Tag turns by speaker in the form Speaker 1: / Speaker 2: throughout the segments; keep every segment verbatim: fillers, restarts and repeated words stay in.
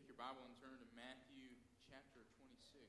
Speaker 1: take your Bible and turn to Matthew chapter twenty-six.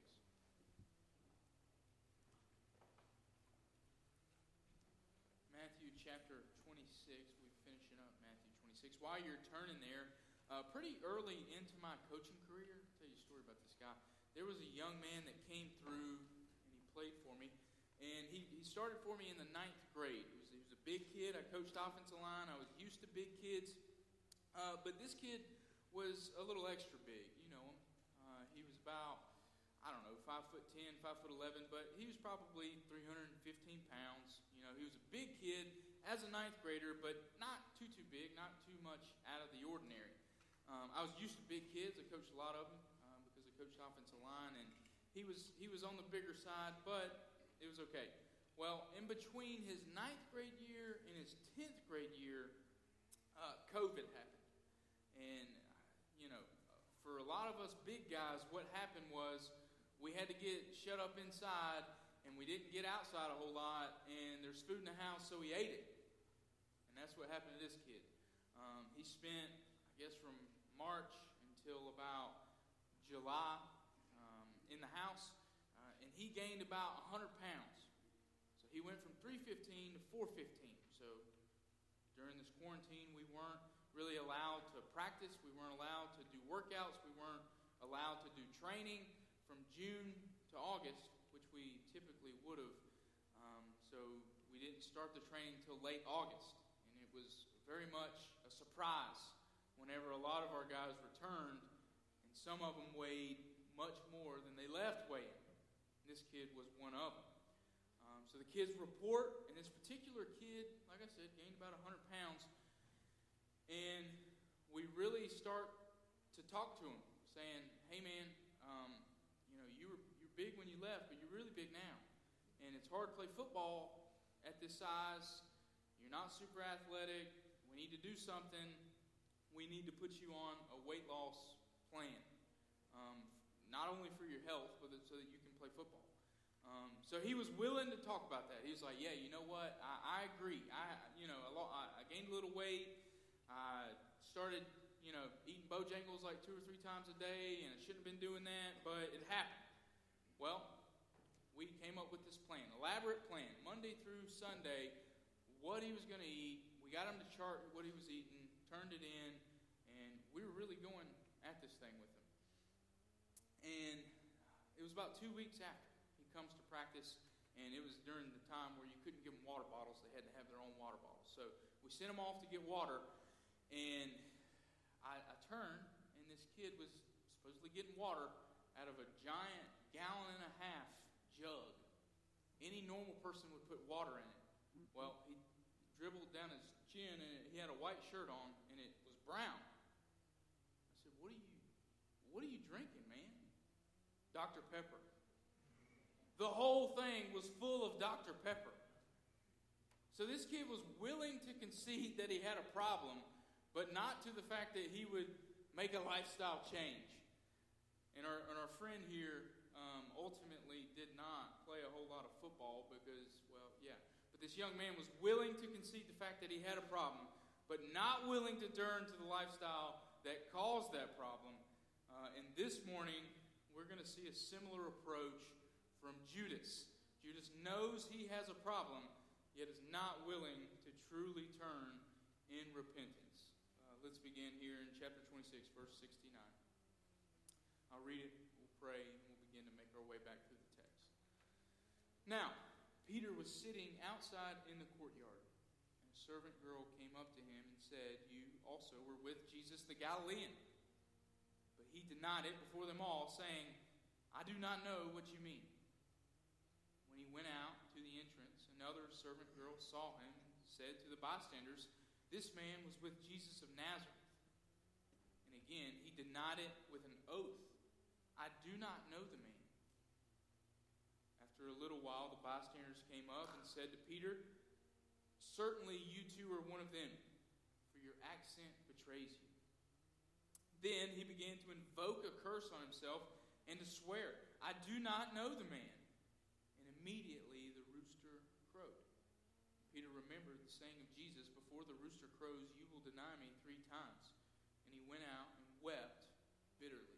Speaker 1: Matthew chapter twenty-six. We're finishing up Matthew twenty-six. While you're turning there, uh, pretty early into my coaching career, I'll tell you a story about this guy. There was a young man that came through and he played for me. And he, he started for me in the ninth grade. He was, he was a big kid. I coached offensive line. I was used to big kids. Uh, but this kid was a little extra big. You know him. Uh, he was about, I don't know, five foot ten, five foot eleven, but he was probably three hundred fifteen pounds. You know, he was a big kid as a ninth grader, but not too, too big, not too much out of the ordinary. Um, I was used to big kids. I coached a lot of them um, because I coached offensive line, and he was he was on the bigger side, but it was okay. Well, in between his ninth grade year and his tenth grade year, uh, COVID happened. And, you know, for a lot of us big guys, what happened was we had to get shut up inside, and we didn't get outside a whole lot, and there's food in the house, so he ate it. And that's what happened to this kid. Um, he spent, I guess, from March until about July um, in the house. And he gained about one hundred pounds. So he went from three fifteen to four fifteen. So during this quarantine, we weren't really allowed to practice. We weren't allowed to do workouts. We weren't allowed to do training from June to August, which we typically would have. Um, so we didn't start the training until late August. And it was very much a surprise whenever a lot of our guys returned, and some of them weighed much more than they left weighing. This kid was one of them. Um, so the kids report, and this particular kid, like I said, gained about one hundred pounds. And we really start to talk to him, saying, hey man, um, you know, you were you're big when you left, but you're really big now. And it's hard to play football at this size. You're not super athletic. We need to do something. We need to put you on a weight loss plan. Um, not only for your health, but so that you can play football. Um, so he was willing to talk about that. He was like, yeah, you know what? I, I agree. I, you know, a lot, I, I gained a little weight. I started, you know, eating Bojangles like two or three times a day, and I shouldn't have been doing that, but it happened. Well, we came up with this plan, elaborate plan, Monday through Sunday, what he was going to eat. We got him to chart what he was eating, turned it in, and we were really going at this thing with him. And it was about two weeks after he comes to practice, and it was during the time where you couldn't give them water bottles. They had to have their own water bottles. So we sent him off to get water, and I, I turned, and this kid was supposedly getting water out of a giant gallon and a half jug. Any normal person would put water in it. Well, he dribbled down his chin, and he had a white shirt on, and it was brown. I said, what are you, what are you drinking, man? Doctor Pepper. The whole thing was full of Doctor Pepper. So this kid was willing to concede that he had a problem, but not to the fact that he would make a lifestyle change. And our, and our friend here um, ultimately did not play a whole lot of football because, well, yeah. But this young man was willing to concede the fact that he had a problem, but not willing to turn to the lifestyle that caused that problem. Uh, and this morning, we're going to see a similar approach from Judas. Judas knows he has a problem, yet is not willing to truly turn in repentance. Uh, let's begin here in chapter twenty-six, verse sixty-nine. I'll read it, we'll pray, and we'll begin to make our way back through the text. Now, Peter was sitting outside in the courtyard, and a servant girl came up to him and said, you also were with Jesus the Galilean. But he denied it before them all, saying, I do not know what you mean. When he went out to the entrance, another servant girl saw him and said to the bystanders, this man was with Jesus of Nazareth. And again, he denied it with an oath. I do not know the man. After a little while, the bystanders came up and said to Peter, certainly you two are one of them, for your accent betrays you. Then he began to invoke a curse on himself and to swear, I do not know the man. And immediately the rooster crowed. Peter remembered the saying of Jesus, before the rooster crows, you will deny me three times. And he went out and wept bitterly.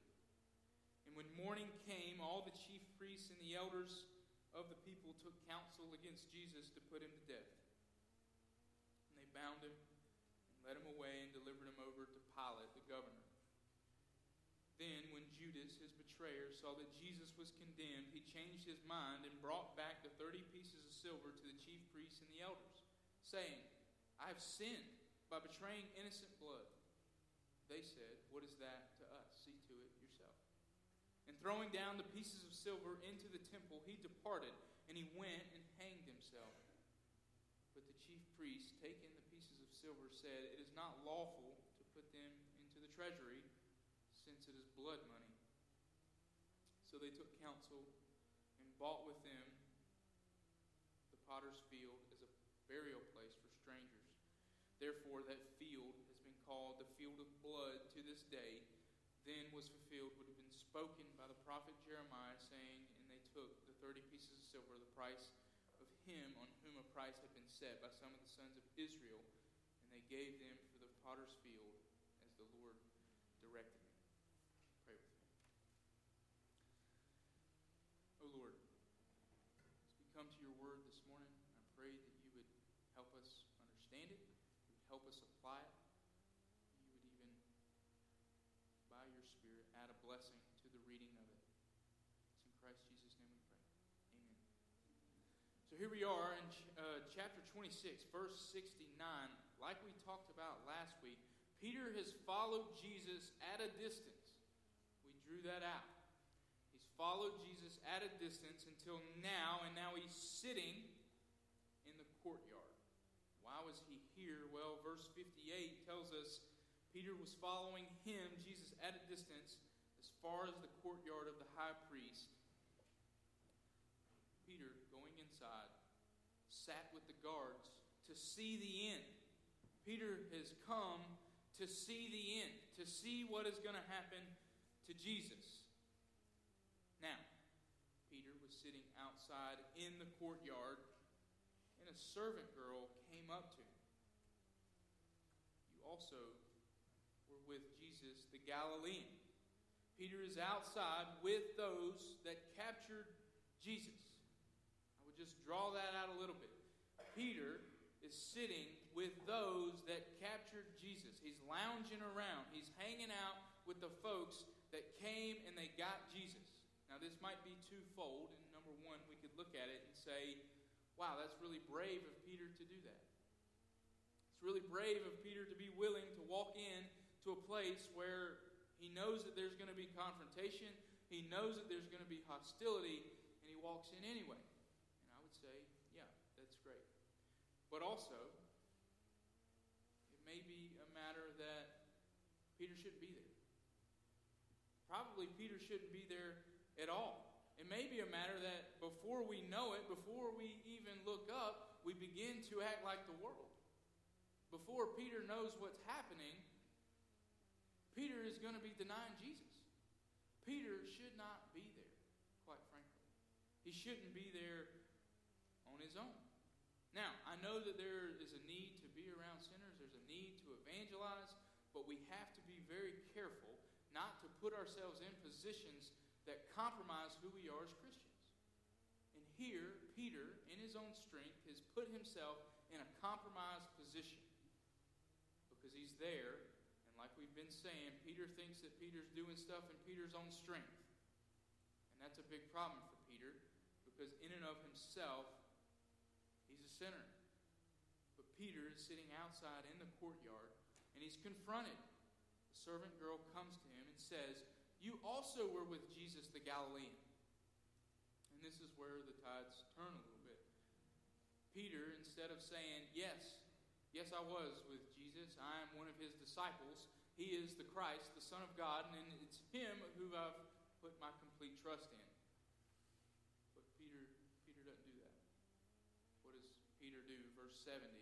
Speaker 1: morning came, all the chief priests and the elders of the people took counsel against Jesus to put him to death. And they bound him and led him away and delivered him over to Pilate, the governor. Then, when Judas, his betrayer, saw that Jesus was condemned, he changed his mind and brought back the thirty pieces of silver to the chief priests and the elders, saying, I have sinned by betraying innocent blood. They said, what is that to us? See to it yourself. And throwing down the pieces of silver into the temple, he departed, and he went and hanged himself. But the chief priests, taking the pieces of silver, said, it is not lawful to put them into the treasury, since it is blood money. So they took counsel and bought with them the potter's field as a burial place for strangers. Therefore that field has been called the field of blood to this day. Then was fulfilled what had been spoken by the prophet Jeremiah, saying, and they took the thirty pieces of silver, the price of him on whom a price had been set by some of the sons of Israel, and they gave them for the potter's field as the Lord directed me. Pray with me. Oh Lord, as we come to your word this morning, I pray that you would help us understand it, you would help us apply it, you would even, by your Spirit, add a blessing to the reading of it. It's in Christ Jesus' name we pray. Amen. So here we are in uh, chapter twenty-six, verse sixty-nine. Like we talked about last week, Peter has followed Jesus at a distance. We drew that out. He's followed Jesus at a distance until now, and now he's sitting in the courtyard. Why was he here? Well, verse fifty-eight tells us Peter was following him, Jesus, at a distance as far as the courtyard of the high priest. Peter, going inside, sat with the guards to see the end. Peter has come to see the end, to see what is going to happen to Jesus. Now, Peter was sitting outside in the courtyard, and a servant girl came up to him. You also were with Jesus the Galilean. Peter is outside with those that captured Jesus. I would just draw that out a little bit. Peter is sitting with those that captured Jesus. He's lounging around. He's hanging out with the folks that came and they got Jesus. Now, this might be twofold. And number one, we could look at it and say, wow, that's really brave of Peter to do that. It's really brave of Peter to be willing to walk in to a place where he knows that there's going to be confrontation. He knows that there's going to be hostility, and he walks in anyway. And I would say, yeah, that's great. But also, it may be a matter that Peter shouldn't be there. Probably Peter shouldn't be there at all. It may be a matter that before we know it, before we even look up, we begin to act like the world. Before Peter knows what's happening, Peter is going to be denying Jesus. Peter should not be there, quite frankly. He shouldn't be there on his own. Now, I know that there is a need to be around sinners. There's a need to evangelize, but we have to be very careful not to put ourselves in positions that compromise who we are as Christians. And here, Peter, in his own strength, has put himself in a compromised position because he's there. And like we've been saying, Peter thinks that Peter's doing stuff in Peter's own strength. And that's a big problem for Peter because in and of himself, he's a sinner. But Peter is sitting outside in the courtyard and he's confronted. The servant girl comes to him and says, you also were with Jesus the Galilean. And this is where the tides turn a little bit. Peter, instead of saying, yes, yes I was with Jesus, I am one of his disciples, he is the Christ, the Son of God, and it's him who I've put my complete trust in. But Peter, Peter doesn't do that. What does Peter do? Verse seventy.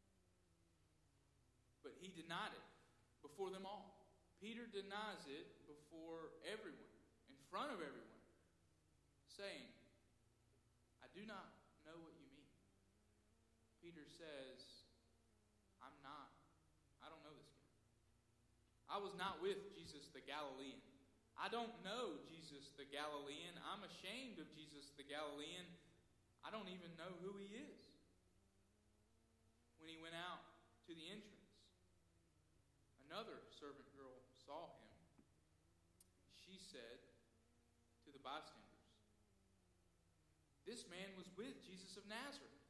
Speaker 1: But he denied it before them all. Peter denies it before everyone, in front of everyone, saying, I do not know what you mean. Peter says, I'm not, I don't know this guy. I was not with Jesus the Galilean. I don't know Jesus the Galilean. I'm ashamed of Jesus the Galilean. I don't even know who he is. When he went out to the entrance, another servant girl saw him. She said to the bystanders, "This man was with Jesus of Nazareth."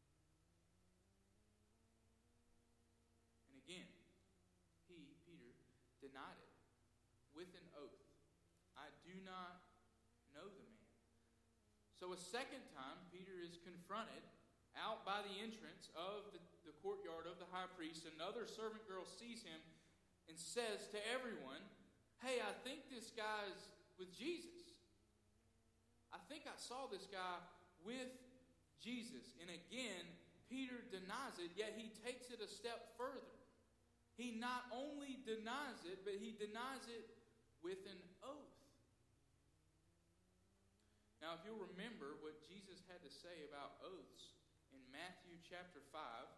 Speaker 1: And again, he, Peter, denied it with an oath. "I do not know the man." So a second time, Peter is confronted out by the entrance of the, the courtyard of the high priest. Another servant girl sees him and says to everyone, "Hey, I think this guy's with Jesus. I think I saw this guy with Jesus." And again, Peter denies it, yet he takes it a step further. He not only denies it, but he denies it with an oath. Now, if you'll remember what Jesus had to say about oaths in Matthew chapter five,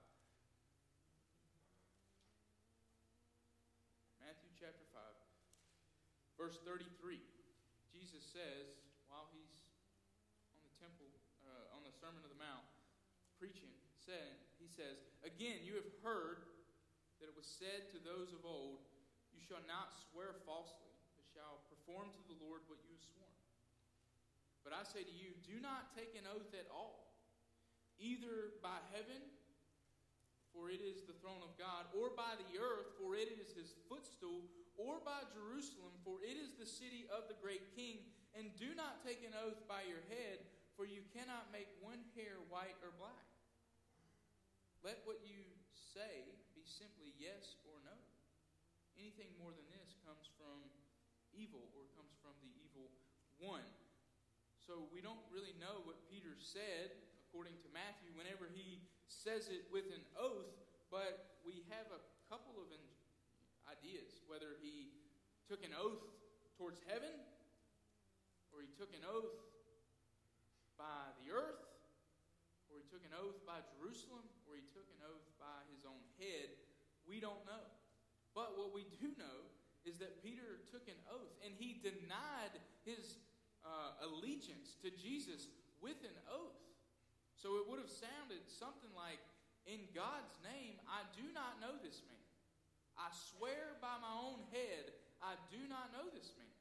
Speaker 1: Matthew chapter five, verse thirty-three, Jesus says, while he's on the temple, uh, on the Sermon on the Mount, preaching, said, he says, "Again, you have heard that it was said to those of old, 'You shall not swear falsely, but shall perform to the Lord what you have sworn.' But I say to you, do not take an oath at all, either by heaven, for it is the throne of God, or by the earth, for it is his footstool, or by Jerusalem, for it is the city of the great king. And do not take an oath by your head, for you cannot make one hair white or black. Let what you say be simply yes or no. Anything more than this comes from evil, or comes from the evil one." So we don't really know what Peter said, according to Matthew, whenever he says it with an oath, but we have a couple of ideas, whether he took an oath towards heaven, or he took an oath by the earth, or he took an oath by Jerusalem, or he took an oath by his own head. We don't know. But what we do know is that Peter took an oath, and he denied his uh, allegiance to Jesus with an oath. So it would have sounded something like, "In God's name, I do not know this man. I swear by my own head, I do not know this man."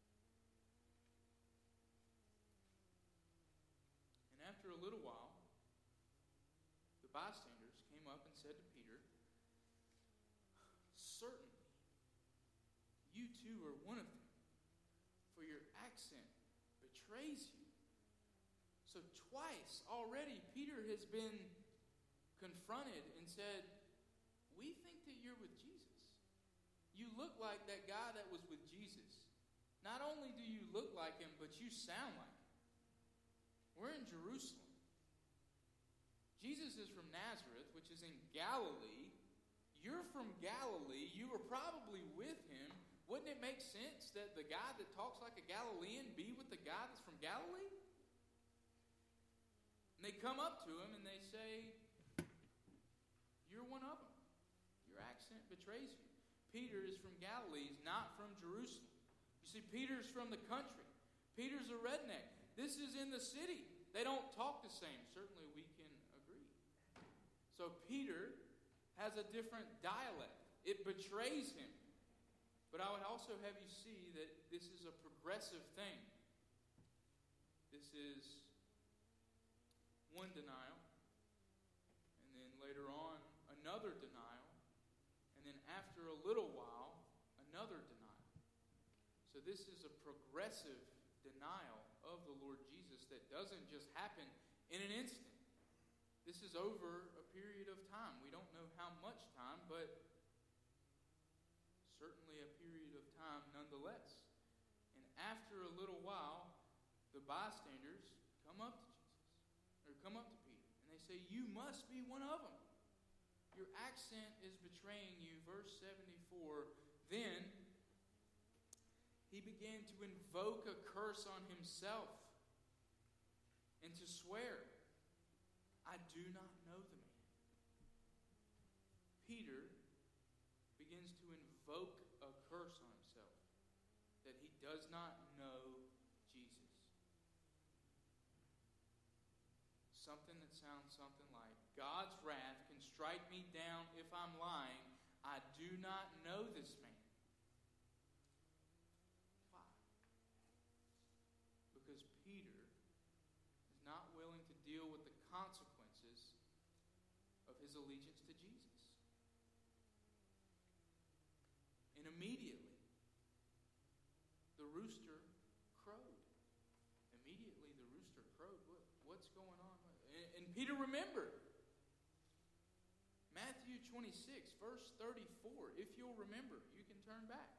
Speaker 1: And after a little while, the bystanders came up and said to Peter, "Certainly, you too are one of them, for your accent betrays you." So twice already Peter has been confronted and said, "We think that you're with Jesus. You look like that guy that was with Jesus. Not only do you look like him, but you sound like him. We're in Jerusalem. Jesus is from Nazareth, which is in Galilee. You're from Galilee. You were probably with him. Wouldn't it make sense that the guy that talks like a Galilean be with the guy that's from Galilee?" And they come up to him and they say, "You're one of them. Your accent betrays you. Peter is from Galilee. He's not from Jerusalem." You see, Peter's from the country. Peter's a redneck. This is in the city. They don't talk the same. Certainly we can agree. So Peter has a different dialect. It betrays him. But I would also have you see that this is a progressive thing. This is one denial, and then later on, another denial, and then after a little while, another denial. So this is a progressive denial of the Lord Jesus that doesn't just happen in an instant. This is over a period of time. We don't know how much time, but certainly a period of time nonetheless. And after a little while, the bystanders come up to Jesus, or come up to Peter, and they say, "You must be one of them. Your accent is betraying you." Verse seventy-four, "Then he began to invoke a curse on himself and to swear, 'I do not know the man.'" Peter begins to invoke a curse on himself that he does not know Jesus. Something that sounds something like, God's wrath can strike me down if I'm lying. I do not know this man. Why? Because Peter is not willing to deal with the consequences of his allegiance to Jesus. And immediately, the rooster crowed. Immediately, the rooster crowed. What, what's going on? And, and Peter remembered. Matthew twenty-six, verse thirty-four. If you'll remember, you can turn back.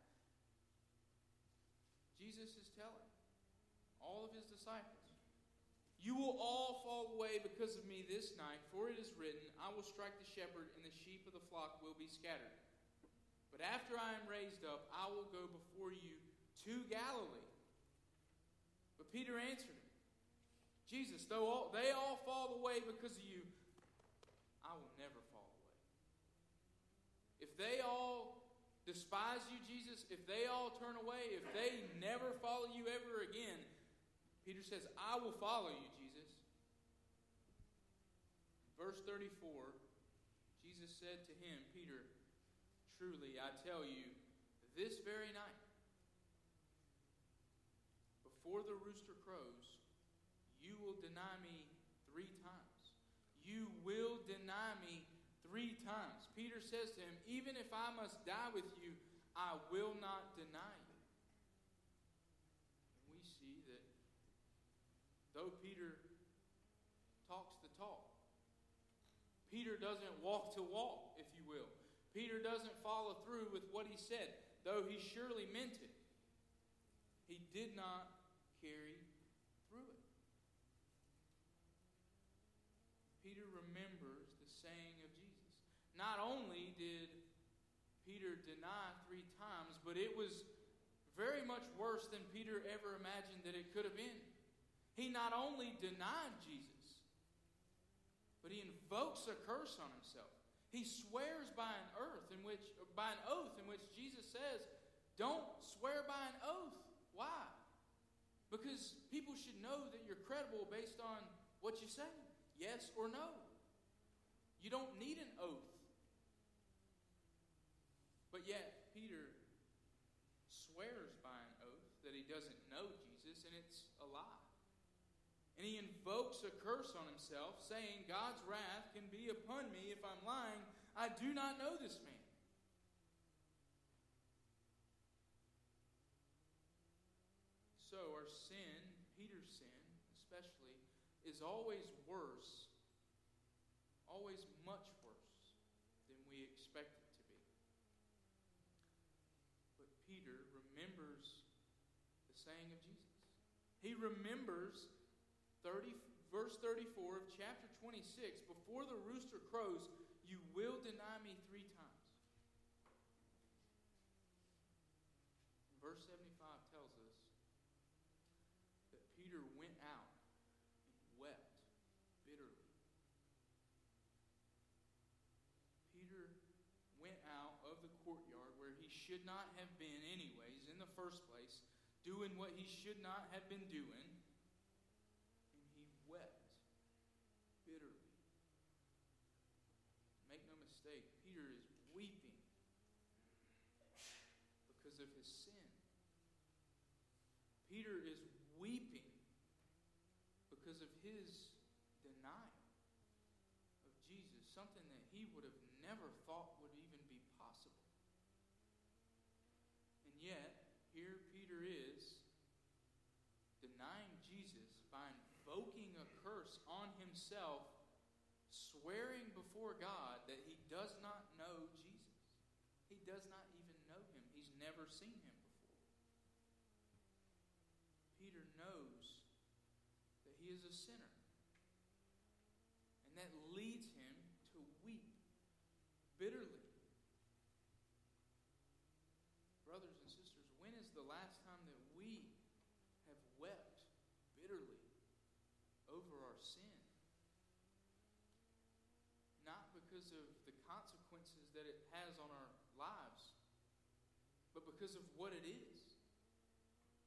Speaker 1: Jesus is telling all of his disciples, you will all fall away because of me this night, for it is written, I will strike the shepherd, and the sheep of the flock will be scattered. But after I am raised up, I will go before you to Galilee. But Peter answered him, Jesus, though all, they all fall away because of you, I will never fall away. If they all despise you, Jesus, if they all turn away, if they never follow you ever again, Peter says, I will follow you, Jesus. Verse thirty-four, Jesus said to him, Peter, truly I tell you, this very night, before the rooster crows, you will deny me three times. You will deny me three times. Peter says to him, even if I must die with you, I will not deny you. And we see that though Peter talks the talk, Peter doesn't walk to walk, if you will. Peter doesn't follow through with what he said, though he surely meant it. He did not carry through it. Peter remembers the saying of Jesus. Not only did Peter deny three times, but it was very much worse than Peter ever imagined that it could have been. He not only denied Jesus, but he invokes a curse on himself. He swears by an oath in which by an oath in which Jesus says, don't swear by an oath. Why? Because people should know that you're credible based on what you say. Yes or no. You don't need an oath. But yet, Peter swears by an oath that he doesn't know Jesus, and it's a lie. And he invokes a curse on himself, saying, God's wrath can be upon me if I'm lying. I do not know this man. So our sin, Peter's sin especially, is always worse, always much worse than we expect it to be. But Peter remembers the saying of Jesus. He remembers thirty, verse thirty-four of chapter twenty-six, before the rooster crows, you will deny me three times. Verse seventy-five tells us that Peter went out and wept bitterly. Peter went out of the courtyard where he should not have been anyways in the first place, doing what he should not have been doing. Wept bitterly. Make no mistake, Peter is weeping because of his sin. Peter is weeping because of his denial of Jesus, something that he would have never thought would even be possible. And yet, here Peter is denying Jesus by invoking a curse on himself, swearing before God that he does not know Jesus. He does not even know him. He's never seen him before. Peter knows that he is a sinner. And that leads him to weep bitterly. Brothers and sisters, when is the last time that we have wept bitterly over our sin? Not because of the consequences that it has on our lives, but because of what it is.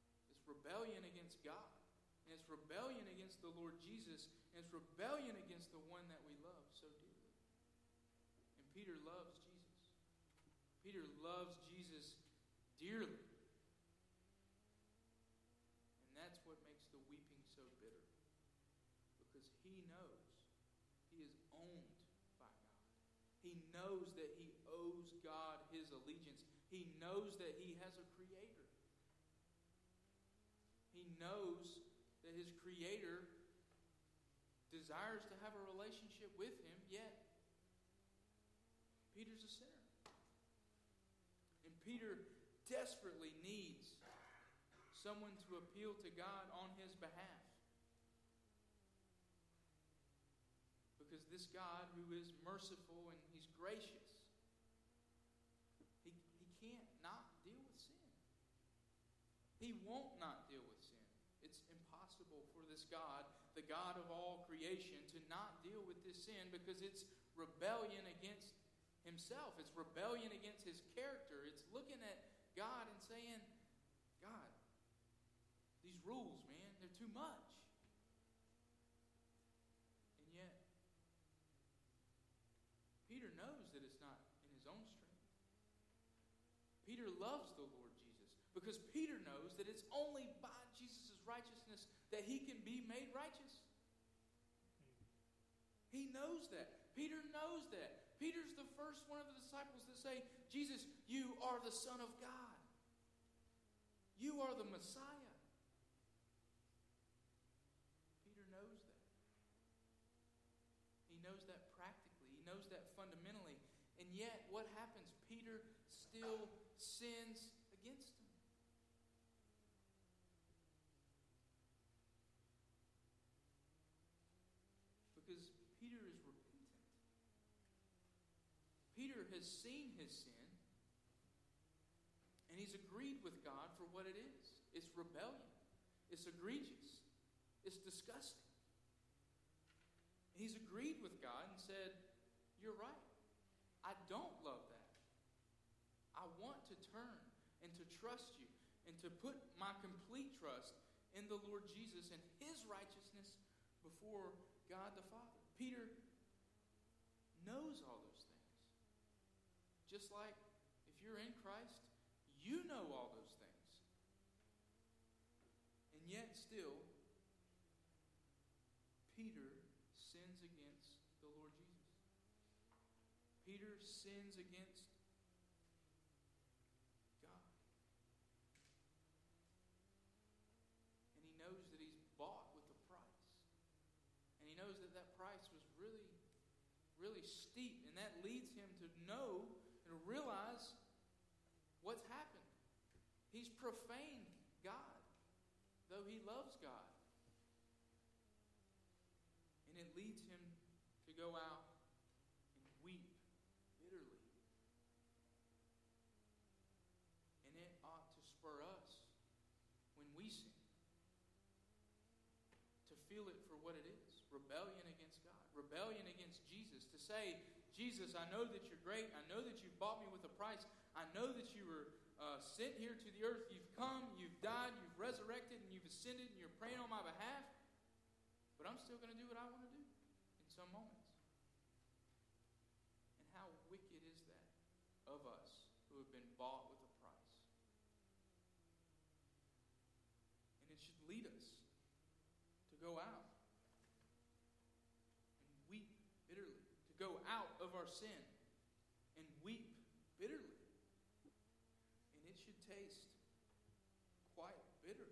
Speaker 1: rebellion against God. And it's rebellion against the Lord Jesus. And it's rebellion against the one that we love so dearly. And Peter loves Jesus. Peter loves Jesus dearly. And that's what makes the weeping so bitter. Because he knows he is owned by God. He knows that he owes God his allegiance. He knows that he has a creator. He knows that his creator desires to have a relationship with him, yet Peter's a sinner. And Peter desperately needs someone to appeal to God on his behalf. Because this God who is merciful and he's gracious, he, he can't not deal with sin. He won't not deal with sin. It's impossible for this God, the God of all creation, to not deal with this sin because it's rebellion against himself. It's rebellion against his character. It's looking at God and saying, God, these rules, man, they're too much. And yet, Peter knows that it's not in his own strength. Peter loves the Lord Jesus because Peter knows that it's only by Jesus' righteousness that he can be made righteous. He knows that. Peter knows that. Peter's the first one of the disciples that say, Jesus, you are the Son of God. You are the Messiah. Peter knows that. He knows that practically. He knows that fundamentally. And yet, what happens? Peter still sins against him. Because Peter is repentant. Peter has seen his sin, and he's agreed with God for what it is. It's rebellion. It's egregious. It's disgusting. He's agreed with God and said, you're right. I don't love that. I want to turn and to trust you and to put my complete trust in the Lord Jesus and his righteousness before God the Father. Peter knows all those things. Just like if you're in Christ, you know all those things. And yet still, Peter sins against the Lord Jesus. Peter sins against God. And he knows that he's bought with a price. And he knows that that price was really, really steep. And that leads him to know and realize what's happened. He's profaned God, though he loves God. And it leads him to go out and weep bitterly. And it ought to spur us when we sin to feel it for what it is. Rebellion against God. Rebellion against Jesus. To say, Jesus, I know that you're great. I know that you've bought me with a price. I know that you were uh, sent here to the earth. You've come, you've died, you've resurrected, and you've ascended, and you're praying on my behalf. But I'm still going to do what I want to do in some moments. And how wicked is that of us who have been bought with a price? And it should lead us to go out and weep bitterly, to go out of our sin and weep bitterly. And it should taste quite bitter.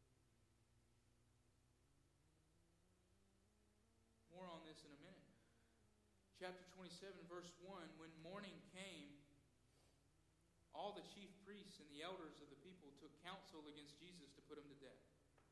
Speaker 1: More on this in a minute. Chapter twenty-seven, verse one, when morning came, all the chief priests and the elders of the people took counsel against Jesus to put him to death.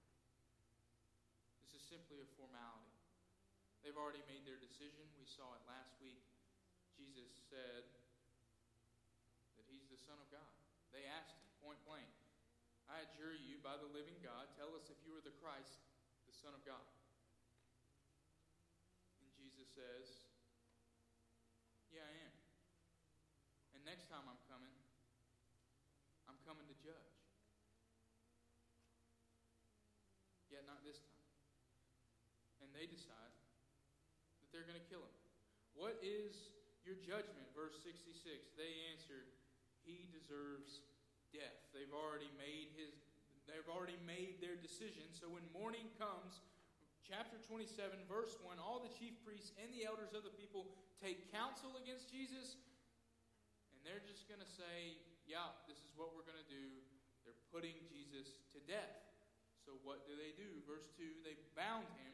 Speaker 1: This is simply a formality. They've already made their decision. We saw it last week. Jesus said that he's the Son of God. They asked him point blank, I adjure you by the living God, tell us if you are the Christ, the Son of God. And Jesus says, yeah, I am. And next time I'm coming, I'm coming to judge. not this time. And they decide that they're going to kill him. What is your judgment? Verse sixty-six. They answered, he deserves death. They've already made his they've already made their decision. So when morning comes, chapter twenty-seven, verse one, all the chief priests and the elders of the people take counsel against Jesus, and they're just going to say, yeah, this is what we're going to do. They're putting Jesus to death. So what do they do? Verse two, they bound him,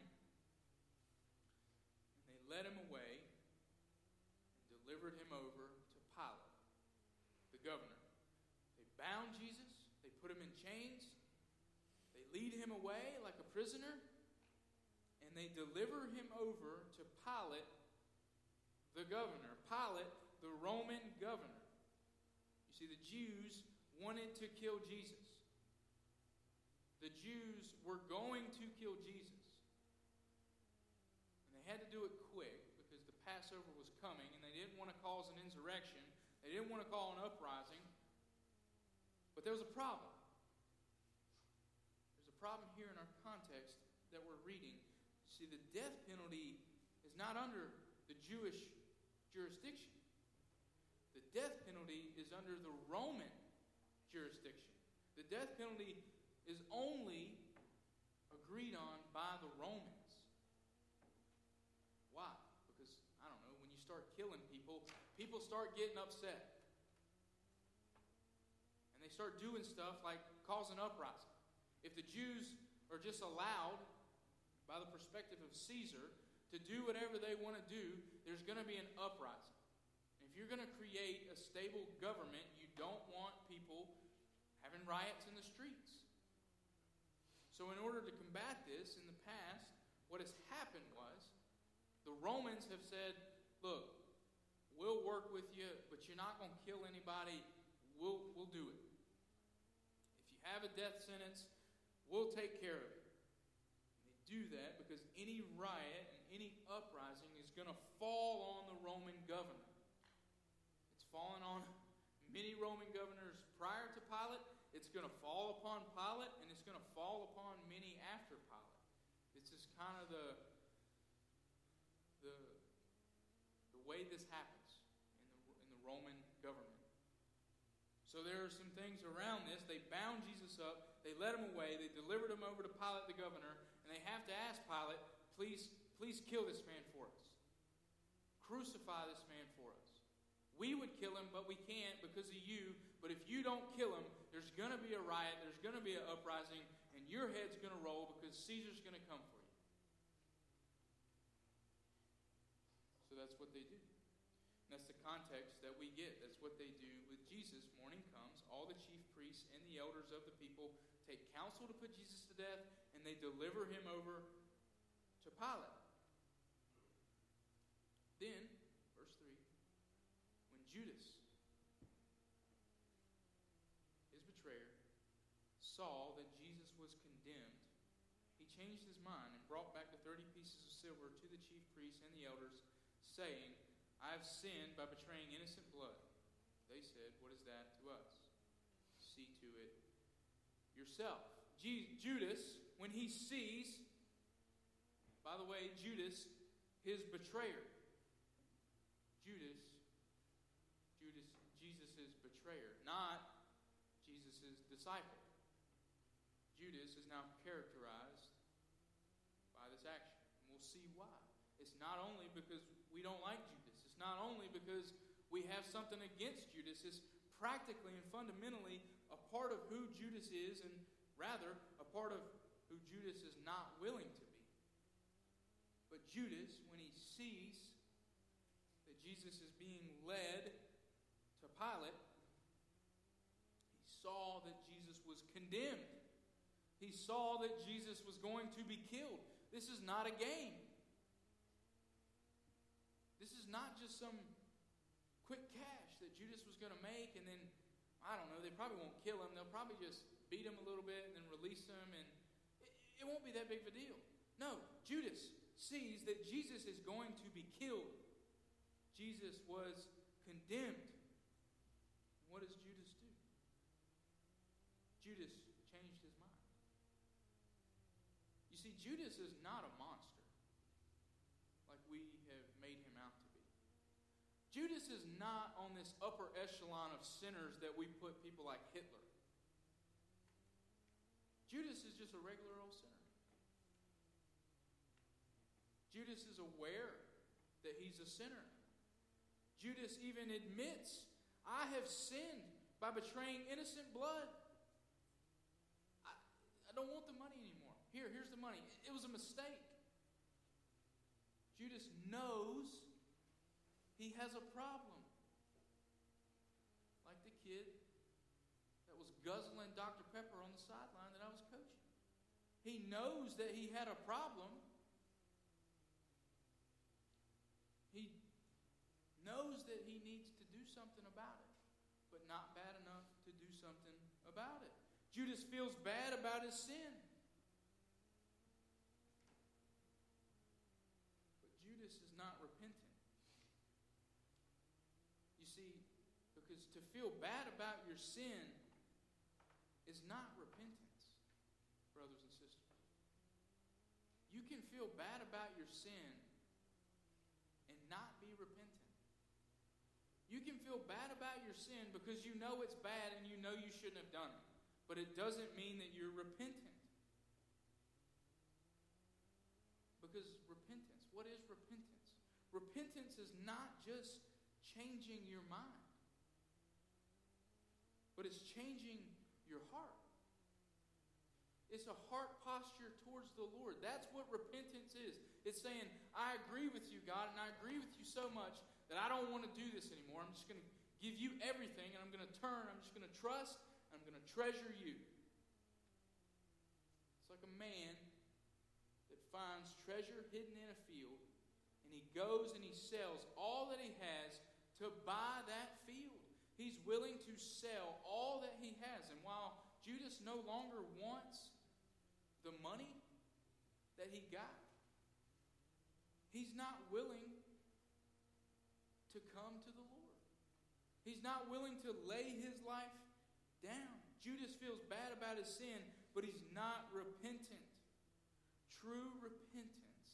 Speaker 1: and they led him away and delivered him over to Pilate, the governor. They bound Jesus. They put him in chains. They lead him away like a prisoner, and they deliver him over to Pilate, the governor. Pilate, the Roman governor. You see, the Jews wanted to kill Jesus. The Jews were going to kill Jesus. And they had to do it quick because the Passover was coming, and they didn't want to cause an insurrection. They didn't want to call an uprising. But there was a problem. There's a problem here in our context that we're reading. See, the death penalty is not under the Jewish jurisdiction. The death penalty is under the Roman jurisdiction. The death penalty is only agreed on by the Romans. Why? Because, I don't know, when you start killing people, people start getting upset. And they start doing stuff like causing uprising. If the Jews are just allowed, by the perspective of Caesar, to do whatever they want to do, there's going to be an uprising. If you're going to create a stable government, you don't want people having riots in the streets. So in order to combat this, in the past, what has happened was, the Romans have said, look, we'll work with you, but you're not going to kill anybody. We'll, we'll do it. If you have a death sentence, we'll take care of it. And they do that because any riot and any uprising is going to fall on the Roman governor. It's fallen on many Roman governors prior to Pilate. It's going to fall upon Pilate, and it's going to fall upon many after Pilate. This is kind of the, the, the way this happens in the, in the Roman government. So there are some things around this. They bound Jesus up. They led him away. They delivered him over to Pilate the governor, and they have to ask Pilate, please, please kill this man for us. Crucify this man for us. We would kill him, but we can't because of you. But if you don't kill him, there's going to be a riot, there's going to be an uprising, and your head's going to roll because Caesar's going to come for you. So that's what they do. And that's the context that we get. That's what they do with Jesus. Morning comes, all the chief priests and the elders of the people take counsel to put Jesus to death, and they deliver him over to Pilate. Then, verse three, when Judas, his betrayer, saw that Jesus was condemned, he changed his mind and brought back the thirty pieces of silver to the chief priests and the elders, saying, I have sinned by betraying innocent blood. They said, what is that to us? See to it yourself. G- Judas, when he sees, by the way, Judas, his betrayer. Judas, Judas, Jesus' betrayer, not Jesus' disciple. Judas is now characterized by this action. And we'll see why. It's not only because we don't like Judas. It's not only because we have something against Judas. It's practically and fundamentally a part of who Judas is, and rather a part of who Judas is not willing to be. But Judas, when he sees that Jesus is being led to Pilate, he saw that Jesus was condemned. He saw that Jesus was going to be killed. This is not a game. This is not just some quick cash that Judas was going to make, and then, I don't know, they probably won't kill him. They'll probably just beat him a little bit and then release him, and it, it won't be that big of a deal. No, Judas sees that Jesus is going to be killed. Jesus was condemned. And what does Judas do? Judas changed his mind. You see, Judas is not a monster like we have made him out to be. Judas is not on this upper echelon of sinners that we put people like Hitler. Judas is just a regular old sinner. Judas is aware that he's a sinner. Judas even admits, I have sinned by betraying innocent blood. I, I don't want the money anymore. Here, here's the money. It, it was a mistake. Judas knows he has a problem. Like the kid that was guzzling Doctor Pepper on the sideline that I was coaching. He knows that he had a problem. He knows that he needs to do something about it, but not bad enough to do something about it. Judas feels bad about his sin. But Judas is not repentant. You see, because to feel bad about your sin is not repentance, brothers and sisters. You can feel bad about your sin and not be repentant. You can feel bad about your sin because you know it's bad and you know you shouldn't have done it. But it doesn't mean that you're repentant. Because repentance, what is repentance? Repentance is not just changing your mind, but it's changing your heart. It's a heart posture towards the Lord. That's what repentance is. It's saying, I agree with you, God, and I agree with you so much that I don't want to do this anymore. I'm just going to give you everything, and I'm going to turn. I'm just going to trust. I'm going to treasure you. It's like a man that finds treasure hidden in a field, and he goes and he sells all that he has to buy that field. He's willing to sell all that he has. And while Judas no longer wants the money that he got, he's not willing to come to the Lord. He's not willing to lay his life down. Judas feels bad about his sin, but he's not repentant. True repentance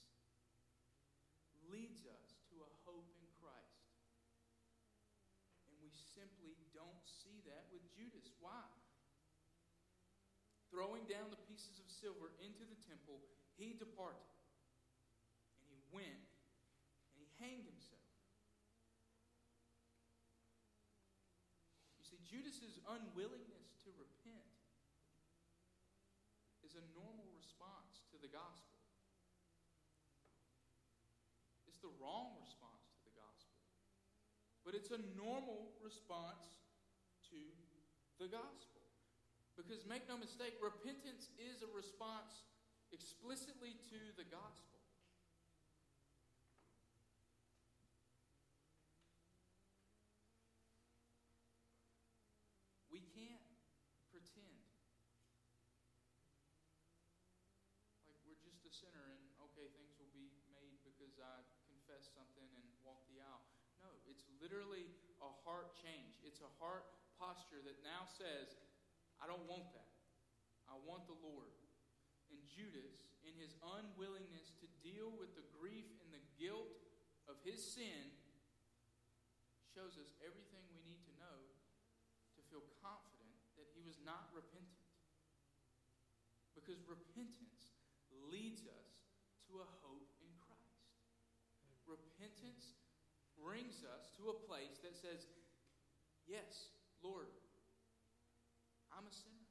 Speaker 1: leads us to a hope in Christ. And we simply don't see that with Judas. Why? Throwing down the pieces of silver into the temple, he departed. And he went and he hanged himself. You see, Judas's unwillingness to repent is a normal response to the gospel. It's the wrong response to the gospel. But it's a normal response to the gospel. Because make no mistake, repentance is a response explicitly to the gospel. We can't pretend like we're just a sinner and okay, things will be made because I confessed something and walked the aisle. No, it's literally a heart change. It's a heart posture that now says, I don't want that. I want the Lord. And Judas, in his unwillingness to deal with the grief and the guilt of his sin, shows us everything we need to know to feel confident that he was not repentant. Because repentance leads us to a hope in Christ. Repentance brings us to a place that says, yes, Lord, I'm a sinner.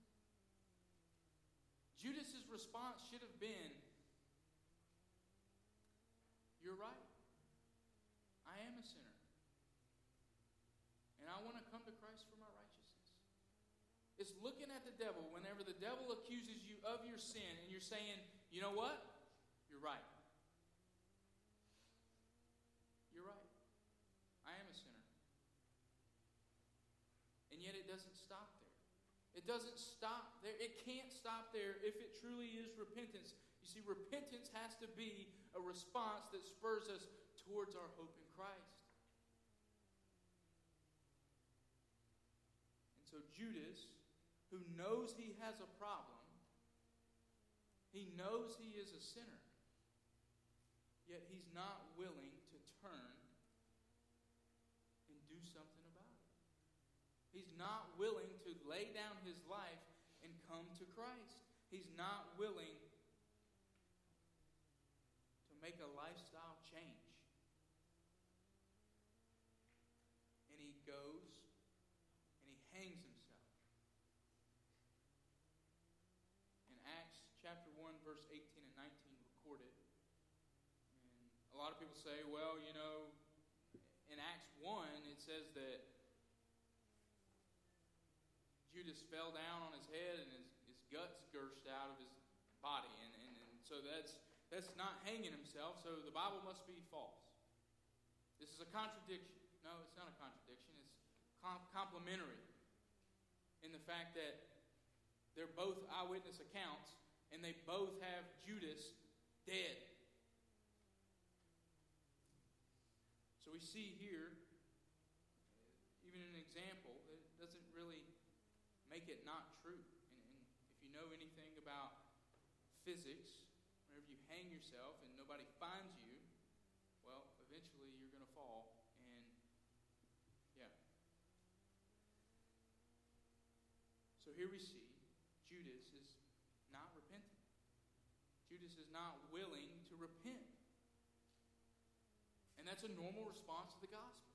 Speaker 1: Judas's response should have been, you're right. I am a sinner. And I want to come to Christ for my righteousness. It's looking at the devil whenever the devil accuses you of your sin and you're saying, you know what? You're right. You're right. I am a sinner. And yet it doesn't stop there. It doesn't stop there. It can't stop there if it truly is repentance. You see, repentance has to be a response that spurs us towards our hope in Christ. And so Judas, who knows he has a problem, He knows he is a sinner. Yet he's not willing to turn and do something about it. He's not willing to lay down his life and come to Christ. He's not willing to make a lifestyle change. And he goes and he hangs himself. In Acts chapter one, verse eighteen and nineteen recorded. And a lot of people say, well, you know, in Acts one, it says that Judas fell down on his head and his, his guts gushed out of his body. And, and, and so that's that's not hanging himself, so the Bible must be false. This is a contradiction. No, it's not a contradiction. It's com- complementary in the fact that they're both eyewitness accounts, and they both have Judas dead. So we see here, even an example, that doesn't really make it not true. And, and if you know anything about physics, whenever you hang yourself and nobody finds you, well, eventually you're going to fall. And, yeah. So here we see Judas is not repentant. Judas is not willing to repent. And that's a normal response to the gospel.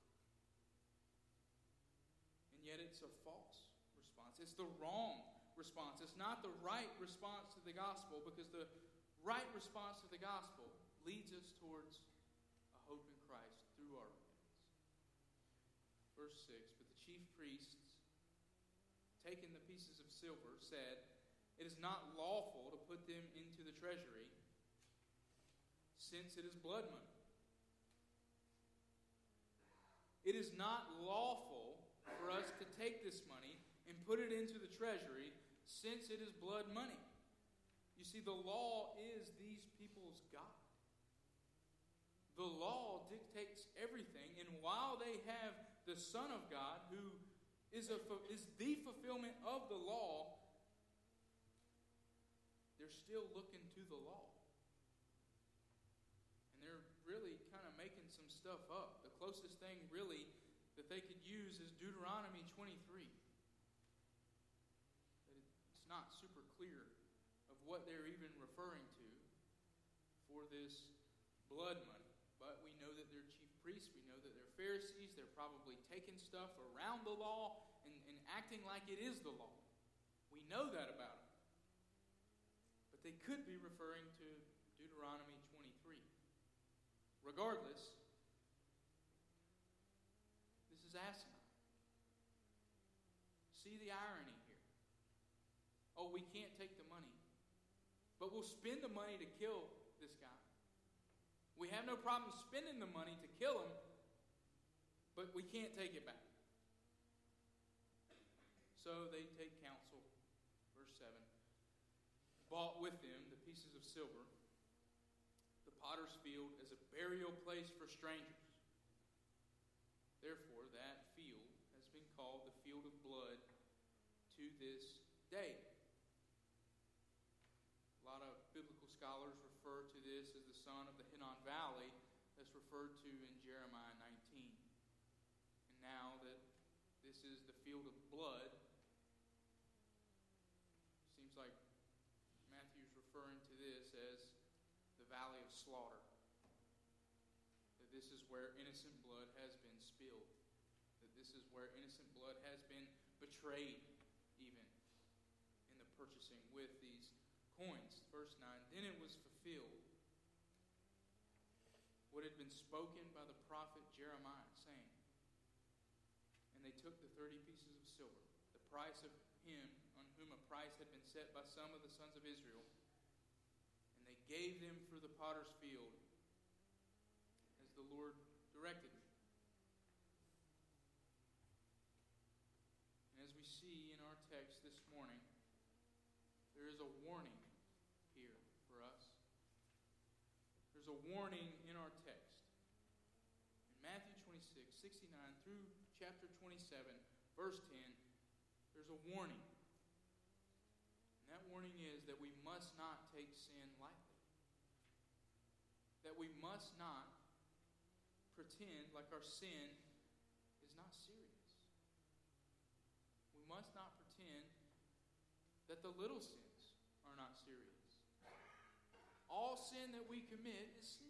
Speaker 1: And yet it's a false response. It's the wrong response. It's not the right response to the gospel, because the right response to the gospel leads us towards a hope in Christ through our repentance. Verse six, but the chief priests, taking the pieces of silver, said, it is not lawful to put them into the treasury, since it is blood money. It is not lawful for us to take this money and put it into the treasury, since it is blood money. You see, the law is these people's God. The law dictates everything, and while they have the Son of God, who is, a, is the fulfillment of the law, they're still looking to the law. And they're really kind of making some stuff up. The closest thing, really, that they could use is Deuteronomy twenty-three. It's not super clear of what they're even referring to for this blood money. But we know that they're chief priests. We know that they're Pharisees. They're probably taking stuff around the law and, and acting like it is the law. We know that about them. But they could be referring to Deuteronomy twenty-three. Regardless, this is asinine. See the irony here. Oh, we can't take the money, but we'll spend the money to kill this guy. We have no problem spending the money to kill him, but we can't take it back. So they take counsel. Verse seven. Bought with them the pieces of silver, the potter's field as a burial place for strangers. Therefore, that field has been called the field of blood to this day. A lot of biblical scholars refer to this as the son of the Hinnom Valley, that's referred to in Jeremiah nineteen. And now that this is the field of blood, seems like Matthew's referring to this as the valley of slaughter. That this is where innocent blood has been spilled. That this is where innocent blood has been betrayed, even in the purchasing with these coins. Verse nine, then it was fulfilled what had been spoken by the prophet Jeremiah, saying, and they took the thirty pieces of silver, the price of him on whom a price had been set by some of the sons of Israel, and they gave them for the potter's field, as the Lord directed me. And as we see in our text this morning, there is a warning here for us. There's a warning in our text. In Matthew twenty-six, sixty-nine through chapter twenty-seven, verse ten, there's a warning. And that warning is that we must not take sin lightly. That we must not pretend like our sin is not serious. We must not pretend that the little sins are not serious. All sin that we commit is sin.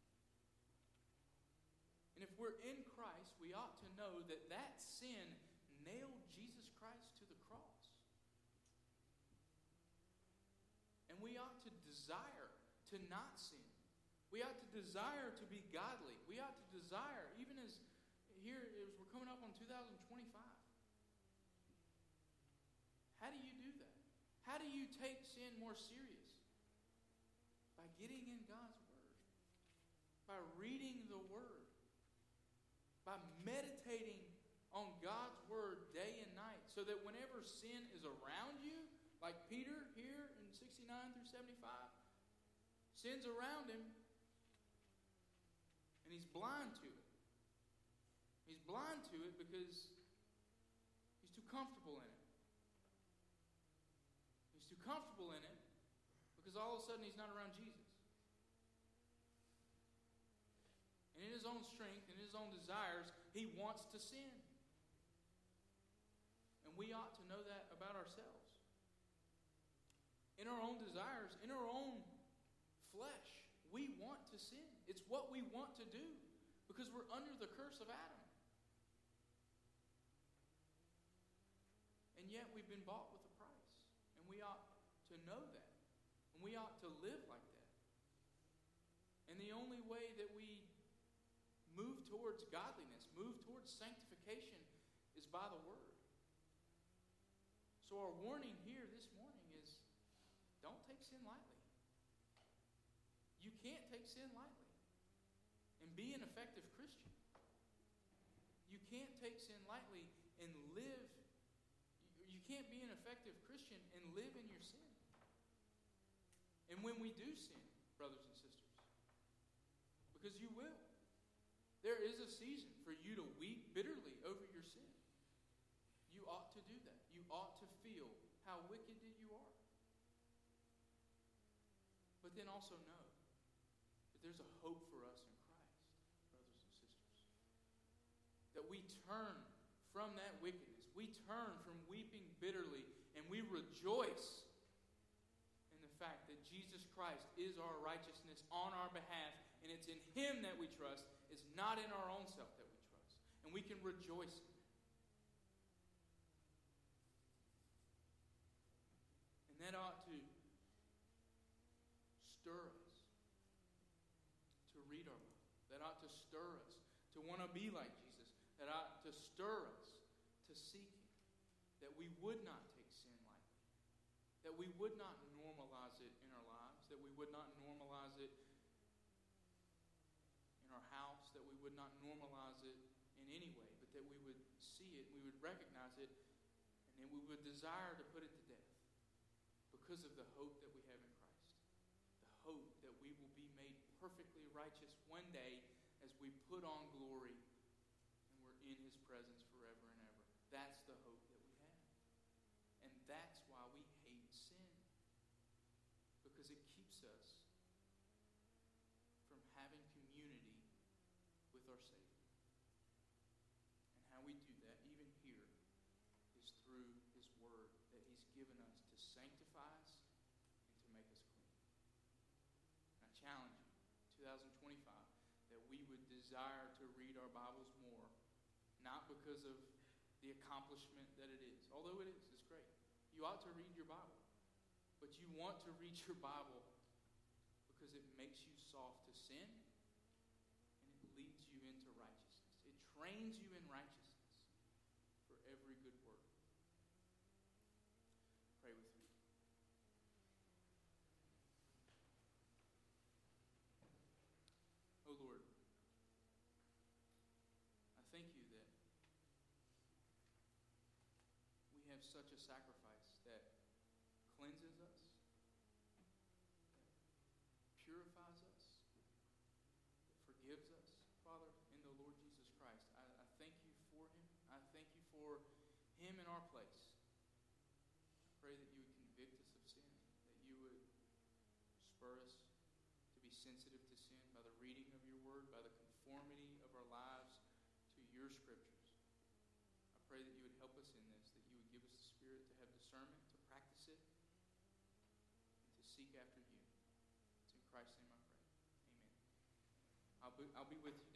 Speaker 1: And if we're in Christ, we ought to know that that sin nailed Jesus Christ to the cross. And we ought to desire to not sin. We ought to desire to be godly. We ought to desire, even as here as we're coming up on two thousand twenty-five. How do you do that? How do you take sin more serious? By getting in God's Word. By reading the Word. By meditating on God's Word day and night. So that whenever sin is around you, like Peter here in sixty-nine through seventy-five, sin's around him, and he's blind to it. He's blind to it because he's too comfortable in it. He's too comfortable in it because all of a sudden he's not around Jesus. And in his own strength, in his own desires, he wants to sin. And we ought to know that about ourselves. In our own desires, in our own flesh, we want to sin. It's what we want to do because we're under the curse of Adam. And yet we've been bought with a price. And we ought to know that. And we ought to live like that. And the only way that we move towards godliness, move towards sanctification, is by the Word. So our warning here this morning is, don't take sin lightly. You can't take sin lightly and be an effective Christian. You can't take sin lightly and live. You can't be an effective Christian and live in your sin. And when we do sin, brothers and sisters, because you will, there is a season for you to weep bitterly over your sin. You ought to do that. You ought to feel how wicked that you are. But then also know that there's a hope for us in Christ, brothers and sisters. That we turn from that wickedness. We turn from weeping bitterly and we rejoice in the fact that Jesus Christ is our righteousness on our behalf, and it's in Him that we trust. It's not in our own self that we trust. And we can rejoice in that. And that ought to stir us to read our Bible. That ought to stir us to want to be like Jesus. That ought to stir us to seek Him. That we would not take sin lightly. That we would not normalize it in our lives. That we would not normalize it in our house. That we would not normalize it in any way. But that we would see it, we would recognize it, and then we would desire to put it to death because of the hope that we have in Christ. The hope that we will be made perfectly righteous one day as we put on glory and we're in His presence forever and ever. That's the hope that we have. And that's why we hate sin. Because it keeps us from having community with our Savior. And how we do that, even here, is through His Word that He's given us to sanctify us and to make us clean. I challenge you, twenty twenty-five, that we would desire to read our Bibles more, not because of the accomplishment that it is, although it is, it's great. You ought to read your Bible, but you want to read your Bible because it makes you soft to sin and it leads you into righteousness. It trains you in righteousness for every good work. Pray with me. Oh Lord, I thank you that we have such a sacrifice that cleanses us, that purifies us, that forgives us, Father, in the Lord Jesus Christ. I, I thank you for Him. I thank you for Him in our place. I pray that you would convict us of sin, that spur us to be sensitive to sin by the reading of your word, by the conformity of our lives to your scriptures. I pray that you would help us in this, that you would give us the Spirit to have discernment, to practice it, and to seek after you. It's in Christ's name I pray. Amen. I'll be, I'll be with you.